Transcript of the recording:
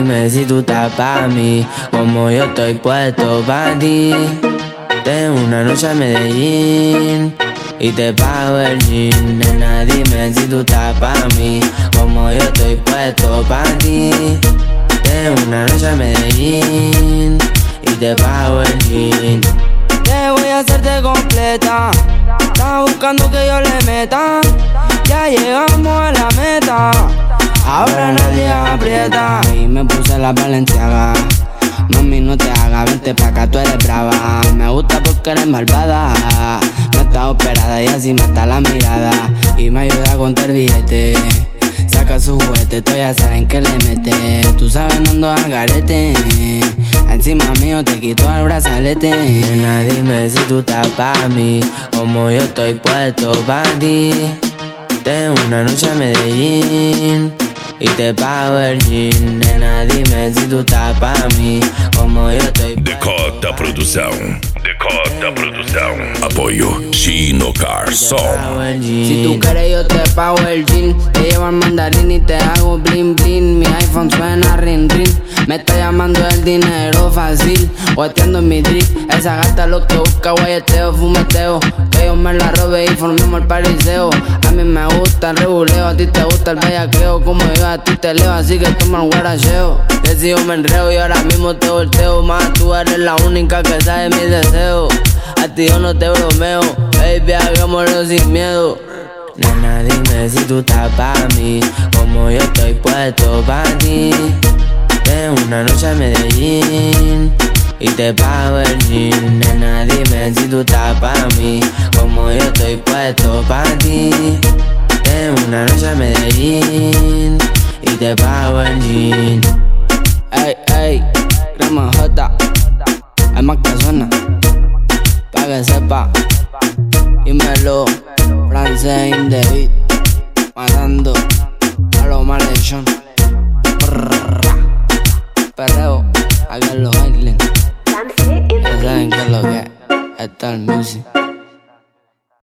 dime si tú estás pa' mí, como yo estoy puesto pa' ti. Tengo una noche a Medellín y te pago el jean. Nena, dime si tú estás pa' mí, como yo estoy puesto pa' ti. Tengo una noche a Medellín y te pago el jean. Te voy a hacerte completa. Estás buscando que yo le meta. Ya llegamos a la meta. Ahora nadie aprieta. Y me puse la Balenciaga. Mami, no te hagas, vente pa' acá, tú eres brava. Me gusta porque eres malvada. No estás operada y así mata la mirada. Y me ayuda a contar billetes. Saca su juguete, tú ya saben que le mete. Tú sabes, no ando al garete. Encima mío te quito el brazalete. Nena, dime si tú estás pa' mí, como yo estoy puesto pa' ti. Tengo una noche a Medellín y te pago el jean. Nena, dime si tú estás pa' mí, como yo estoy Decota Produção. Decota Produção. Apoio Chino Carson. Si tú quieres yo te pago el jean. Te llevo al mandarín y te hago bling bling. Mi iPhone suena ring ring. Me está llamando el dinero fácil, guateando en mi drip. Esa gata lo que busca, guayeteo, fumeteo. Que yo me la robe y formemos el pariseo. A mí me gusta el reguleo, a ti te gusta el bellaqueo. Como yo a ti te leo, así que toma el guaracheo. Que si yo me enreo y ahora mismo te volteo. Más tú eres la única que sabe mis deseos. A ti yo no te bromeo, baby, hagámoslo sin miedo. Nena, dime si tú estás pa' mí, como yo estoy puesto pa' ti. Tengo una noche a Medellín y te pago el jean. Nena, dime si tú estás pa' mí, como yo estoy puesto pa' ti. Tengo una noche a Medellín y te pago el jean. Ey, ey, crema J, hay más que suena, pa' que sepa. Dímelo, francés in the beat, matando a los malhechón. Perreo, a que lo bailen. Ya saben que es lo que es el music.